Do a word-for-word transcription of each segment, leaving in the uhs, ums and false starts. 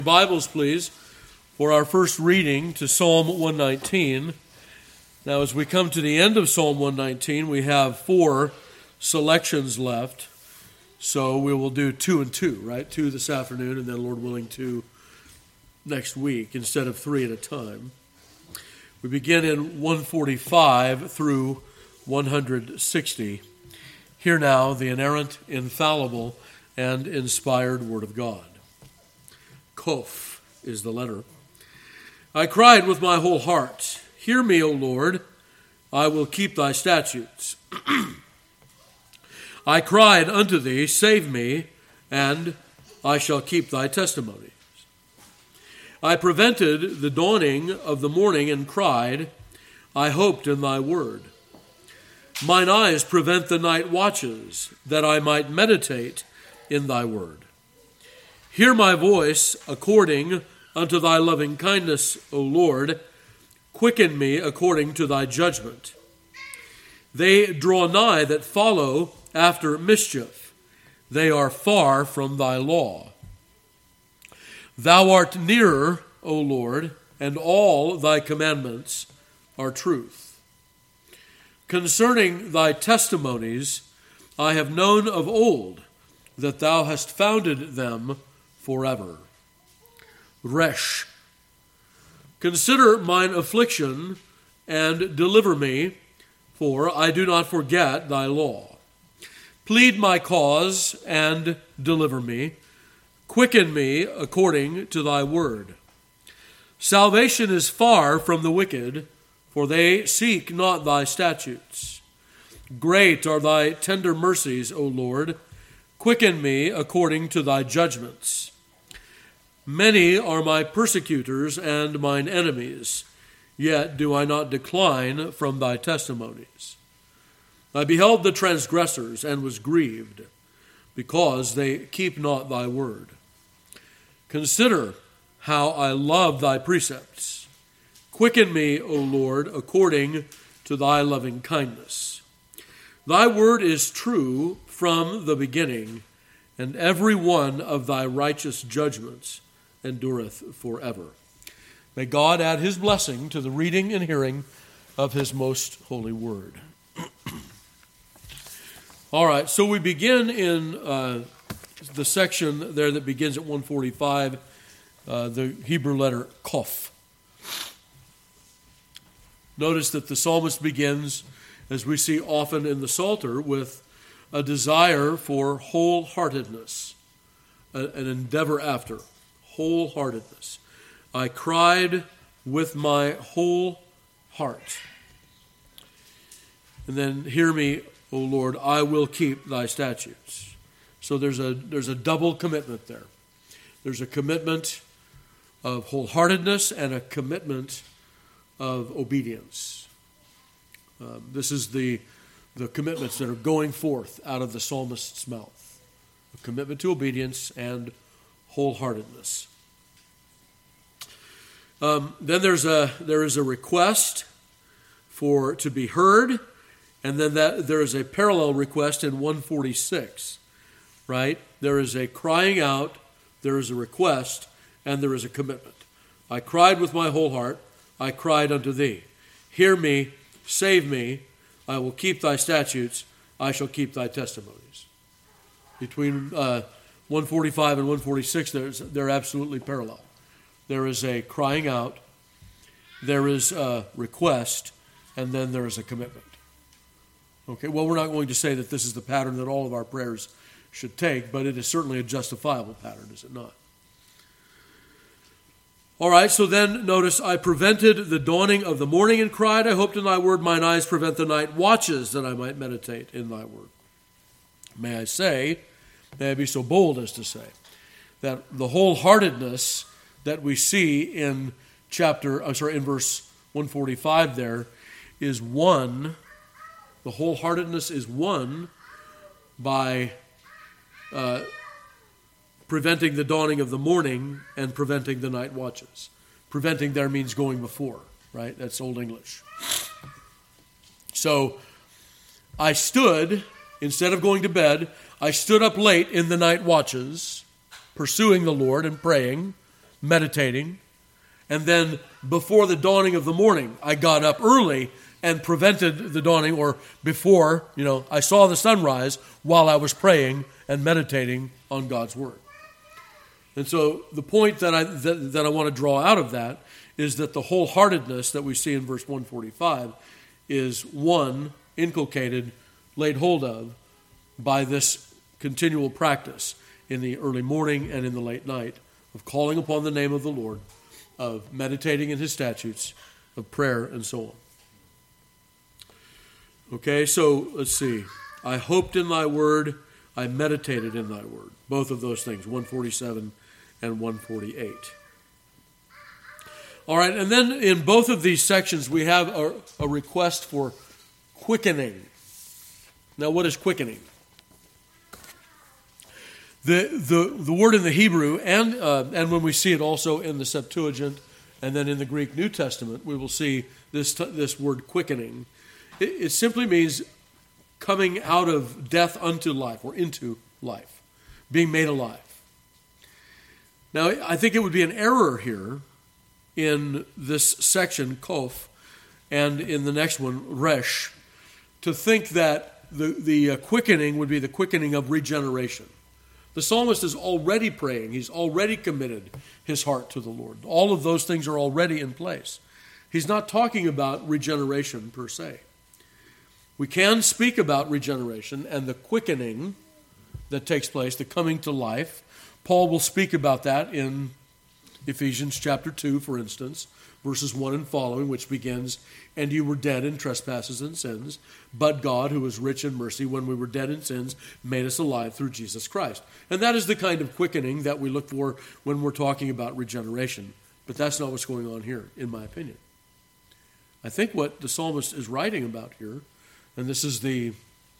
Bibles, please, for our first reading to Psalm one nineteen. Now, as we come to the end of Psalm one nineteen, we have four selections left. So we will do two and two, right? Two this afternoon, and then, Lord willing, two next week instead of three at a time. We begin in one forty-five through one sixty. Hear now the inerrant, infallible, and inspired Word of God. Kof is the letter. I cried with my whole heart, hear me, O Lord, I will keep thy statutes. I cried unto thee, save me, and I shall keep thy testimonies. I prevented the dawning of the morning and cried, I hoped in thy word. Mine eyes prevent the night watches, that I might meditate in thy word. Hear my voice according unto thy loving kindness, O Lord. Quicken me according to thy judgment. They draw nigh that follow after mischief. They are far from thy law. Thou art nearer, O Lord, and all thy commandments are truth. Concerning thy testimonies, I have known of old that thou hast founded them forever. Resh. Consider mine affliction and deliver me, for I do not forget thy law. Plead my cause and deliver me. Quicken me according to thy word. Salvation is far from the wicked, for they seek not thy statutes. Great are thy tender mercies, O Lord. Quicken me according to thy judgments. Many are my persecutors and mine enemies, yet do I not decline from thy testimonies. I beheld the transgressors and was grieved, because they keep not thy word. Consider how I love thy precepts. Quicken me, O Lord, according to thy loving kindness. Thy word is true from the beginning, and every one of thy righteous judgments endureth forever. May God add his blessing to the reading and hearing of his most holy word. All right, so we begin in uh, the section there that begins at one forty-five, uh, the Hebrew letter Kof. Notice that the psalmist begins, as we see often in the Psalter, with a desire for wholeheartedness, an endeavor after wholeheartedness. I cried with my whole heart. And then, hear me, O Lord, I will keep thy statutes. So there's a there's a double commitment there. There's a commitment of wholeheartedness and a commitment of obedience. Um, this is the the commitments that are going forth out of the psalmist's mouth. A commitment to obedience and wholeheartedness. Um, then there's a there is a request for to be heard, and then that there is a parallel request in one forty-six. Right? There is a crying out, there is a request, and there is a commitment. I cried with my whole heart, I cried unto thee. Hear me, save me, I will keep thy statutes, I shall keep thy testimonies. Between uh, one forty-five and one forty-six, there's, they're absolutely parallel. There is a crying out, there is a request, and then there is a commitment. Okay, well, we're not going to say that this is the pattern that all of our prayers should take, but it is certainly a justifiable pattern, is it not? All right, so then notice, I prevented the dawning of the morning and cried, I hoped in thy word, mine eyes prevent the night watches, that I might meditate in thy word. May I say, may I be so bold as to say, that the wholeheartedness that we see in chapter, I'm sorry, in verse one forty-five there, is won, the wholeheartedness is won by uh, preventing the dawning of the morning and preventing the night watches. Preventing there means going before, right? That's Old English. So I stood, instead of going to bed, I stood up late in the night watches, pursuing the Lord and praying, meditating. And then before the dawning of the morning, I got up early and prevented the dawning, or before, you know, I saw the sunrise while I was praying and meditating on God's Word. And so the point that I that, that I want to draw out of that is that the wholeheartedness that we see in verse one forty-five is, one, inculcated, laid hold of by this continual practice in the early morning and in the late night of calling upon the name of the Lord, of meditating in His statutes, of prayer, and so on. Okay, so let's see. I hoped in thy word, I meditated in thy word. Both of those things, one forty-seven and one forty-eight. All right, and then in both of these sections, we have a, a request for quickening. Now, what is quickening? The the, the word in the Hebrew, and uh, and when we see it also in the Septuagint, and then in the Greek New Testament, we will see this this word quickening. It, it simply means coming out of death unto life, or into life, being made alive. Now, I think it would be an error here in this section, Kof, and in the next one, Resh, to think that the, the uh, quickening would be the quickening of regeneration. The psalmist is already praying. He's already committed his heart to the Lord. All of those things are already in place. He's not talking about regeneration per se. We can speak about regeneration and the quickening that takes place, the coming to life. Paul will speak about that in Ephesians chapter two, for instance, verses one and following, which begins, "And you were dead in trespasses and sins, but God, who is rich in mercy, when we were dead in sins, made us alive through Jesus Christ." And that is the kind of quickening that we look for when we're talking about regeneration. But that's not what's going on here, in my opinion. I think what the psalmist is writing about here, and this is the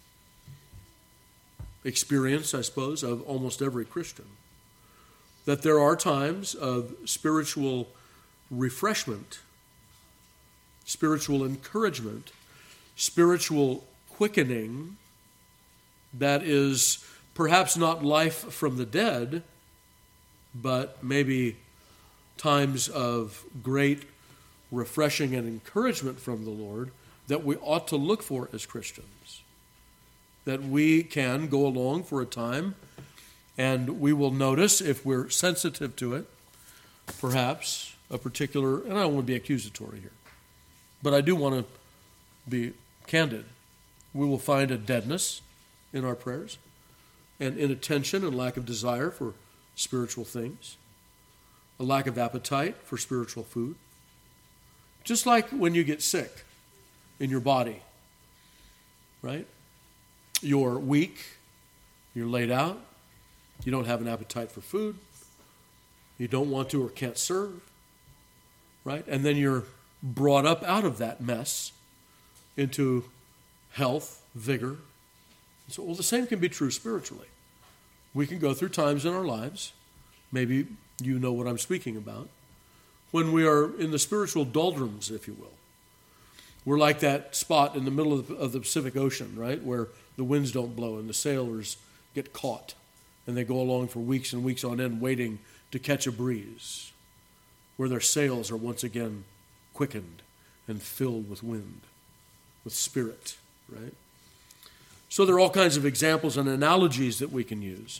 experience, I suppose, of almost every Christian, that there are times of spiritual refreshment, spiritual encouragement, spiritual quickening that is perhaps not life from the dead, but maybe times of great refreshing and encouragement from the Lord that we ought to look for as Christians. That we can go along for a time and we will notice, if we're sensitive to it, perhaps a particular, and I don't want to be accusatory here, but I do want to be candid. We will find a deadness in our prayers, and inattention and lack of desire for spiritual things, a lack of appetite for spiritual food. Just like when you get sick in your body, right? You're weak, you're laid out, you don't have an appetite for food, you don't want to or can't serve, right? And then you're brought up out of that mess into health, vigor. So, well, the same can be true spiritually. We can go through times in our lives, maybe you know what I'm speaking about, when we are in the spiritual doldrums, if you will. We're like that spot in the middle of the, of the Pacific Ocean, right, where the winds don't blow and the sailors get caught and they go along for weeks and weeks on end waiting to catch a breeze, where their sails are once again quickened and filled with wind, with spirit, right? So there are all kinds of examples and analogies that we can use.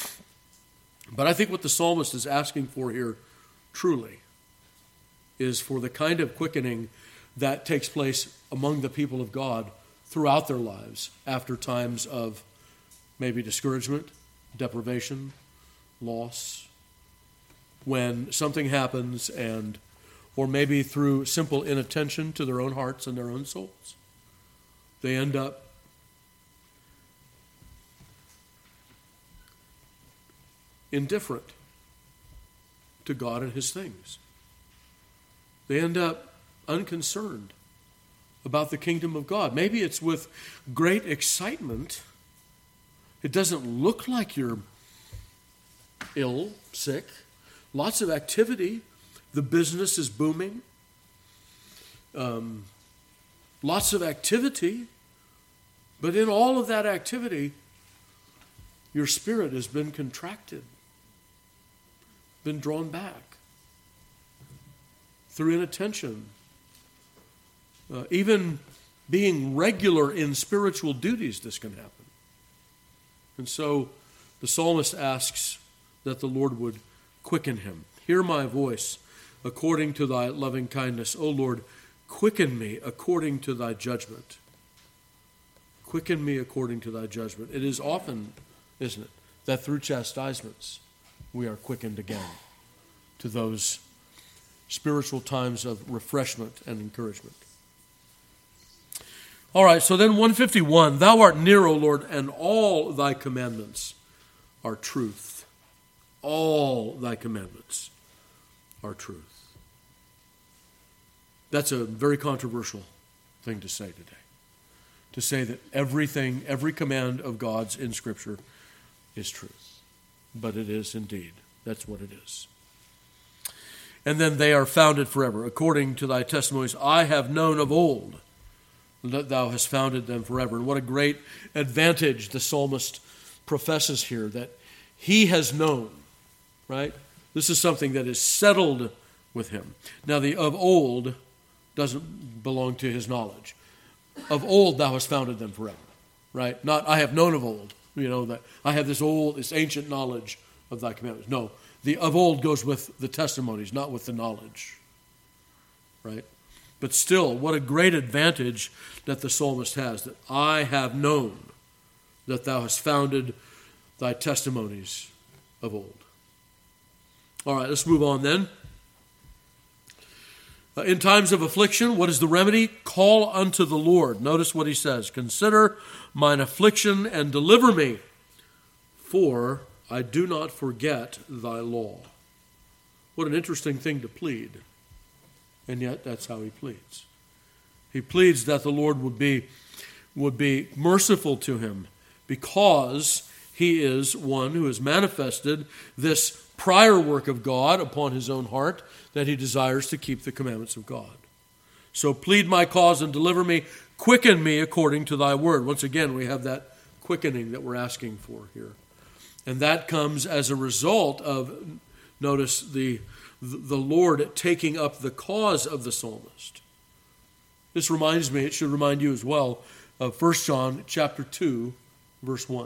But I think what the psalmist is asking for here truly is for the kind of quickening that takes place among the people of God throughout their lives after times of maybe discouragement, deprivation, loss, when something happens and, or maybe through simple inattention to their own hearts and their own souls, they end up indifferent to God and His things. They end up unconcerned about the kingdom of God. Maybe it's with great excitement. It doesn't look like you're ill, sick. Lots of activity. The business is booming. Um, lots of activity. But in all of that activity, your spirit has been contracted, been drawn back. through inattention, uh, even being regular in spiritual duties, this can happen. And so the psalmist asks that the Lord would quicken him. Hear my voice according to thy loving kindness. O Lord, quicken me according to thy judgment. Quicken me according to thy judgment. It is often, isn't it, that through chastisements we are quickened again to those spiritual times of refreshment and encouragement. All right, so then one fifty-one, thou art near, O Lord, and all thy commandments are truth. All thy commandments are truth. That's a very controversial thing to say today. To say that everything, every command of God's in Scripture is truth. But it is indeed. That's what it is. And then they are founded forever. According to thy testimonies, I have known of old that thou hast founded them forever. And what a great advantage the psalmist professes here, that he has known, right? This is something that is settled with him. Now, the of old doesn't belong to his knowledge. Of old thou hast founded them forever, right? Not I have known of old, you know, that I have this old, this ancient knowledge of thy commandments. No, the of old goes with the testimonies, not with the knowledge, right? But still, what a great advantage that the psalmist has, that I have known that thou hast founded thy testimonies of old. All right, let's move on then. Uh, in times of affliction, what is the remedy? Call unto the Lord. Notice what he says. Consider mine affliction and deliver me, for I do not forget thy law. What an interesting thing to plead. And yet that's how he pleads. He pleads that the Lord would be, would be merciful to him, because he is one who has manifested this prior work of God upon his own heart, that he desires to keep the commandments of God. So plead my cause and deliver me. Quicken me according to thy word. Once again, we have that quickening that we're asking for here. And that comes as a result of, notice, the, the Lord taking up the cause of the psalmist. This reminds me, it should remind you as well, of First John chapter two, verse one.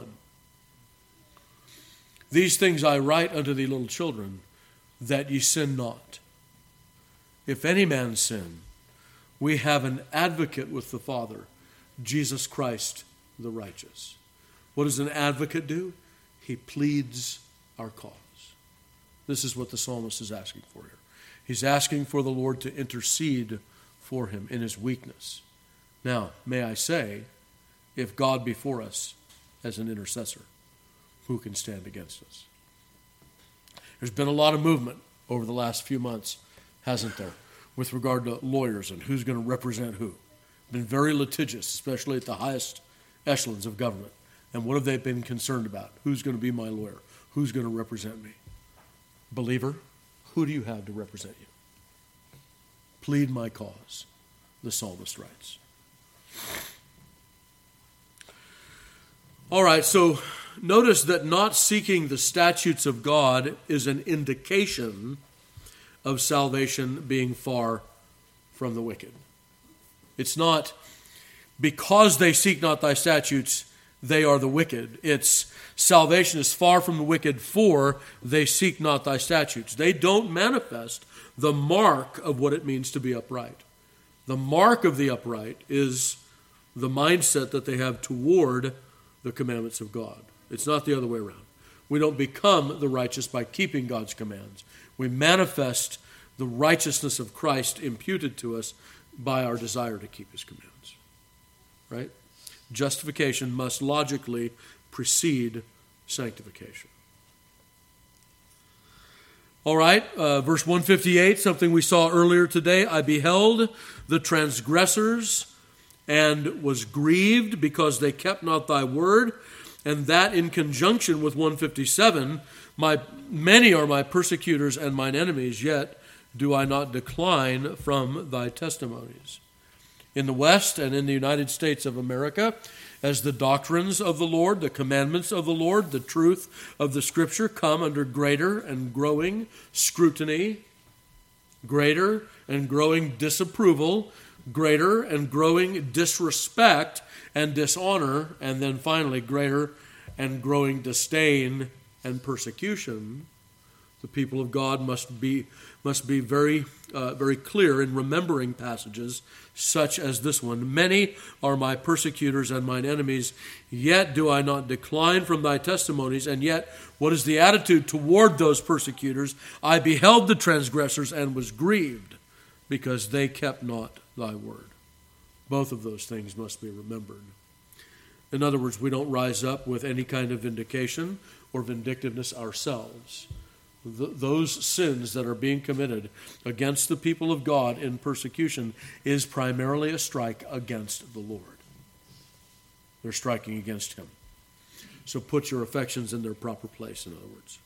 These things I write unto thee, little children, that ye sin not. If any man sin, we have an advocate with the Father, Jesus Christ the righteous. What does an advocate do? He pleads our cause. This is what the psalmist is asking for here. He's asking for the Lord to intercede for him in his weakness. Now, may I say, if God be for us as an intercessor, who can stand against us? There's been a lot of movement over the last few months, hasn't there, with regard to lawyers and who's going to represent who. Been very litigious, especially at the highest echelons of government. And what have they been concerned about? Who's going to be my lawyer? Who's going to represent me? Believer, who do you have to represent you? Plead my cause, the psalmist writes. All right, so notice that not seeking the statutes of God is an indication of salvation being far from the wicked. It's not because they seek not thy statutes, they are the wicked. It's salvation is far from the wicked, for they seek not thy statutes. They don't manifest the mark of what it means to be upright. The mark of the upright is the mindset that they have toward the commandments of God. It's not the other way around. We don't become the righteous by keeping God's commands. We manifest the righteousness of Christ imputed to us by our desire to keep his commands. Right? Justification must logically precede sanctification. All right, uh, verse one fifty-eight, something we saw earlier today. I beheld the transgressors and was grieved because they kept not thy word. And that in conjunction with one fifty-seven, my many are my persecutors and mine enemies, yet do I not decline from thy testimonies. In the West and in the United States of America, as the doctrines of the Lord, the commandments of the Lord, the truth of the Scripture come under greater and growing scrutiny, greater and growing disapproval, greater and growing disrespect and dishonor, and then finally greater and growing disdain and persecution, the people of God must be must be very uh, very clear in remembering passages such as this one. Many are my persecutors and mine enemies, yet do I not decline from thy testimonies. And yet, what is the attitude toward those persecutors? I beheld the transgressors and was grieved, because they kept not thy word. Both of those things must be remembered. In other words, we don't rise up with any kind of vindication or vindictiveness ourselves. Th- those sins that are being committed against the people of God in persecution is primarily a strike against the Lord. They're striking against him. So put your affections in their proper place, in other words.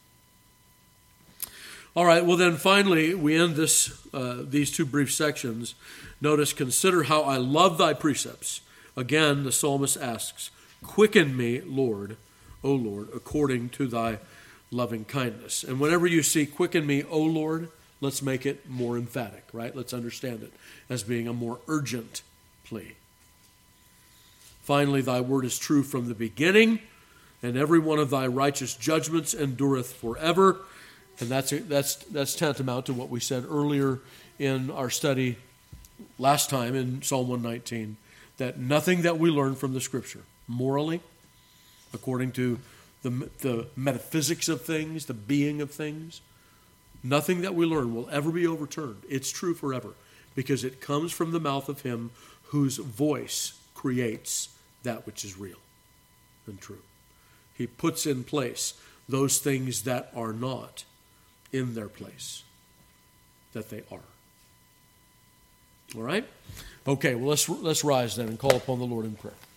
All right, well then finally we end this uh, these two brief sections. Notice, consider how I love thy precepts. Again, the psalmist asks, quicken me, Lord, O Lord, according to thy loving kindness. And whenever you see quicken me, O Lord, let's make it more emphatic, right? Let's understand it as being a more urgent plea. Finally, thy word is true from the beginning, and every one of thy righteous judgments endureth forever. And that's that's that's tantamount to what we said earlier in our study last time in Psalm one nineteen, that nothing that we learn from the Scripture, morally, according to the, the metaphysics of things, the being of things, nothing that we learn will ever be overturned. It's true forever, because it comes from the mouth of him whose voice creates that which is real and true. He puts in place those things that are not in their place, that they are. All right? Okay, well, let's let's rise then and call upon the Lord in prayer.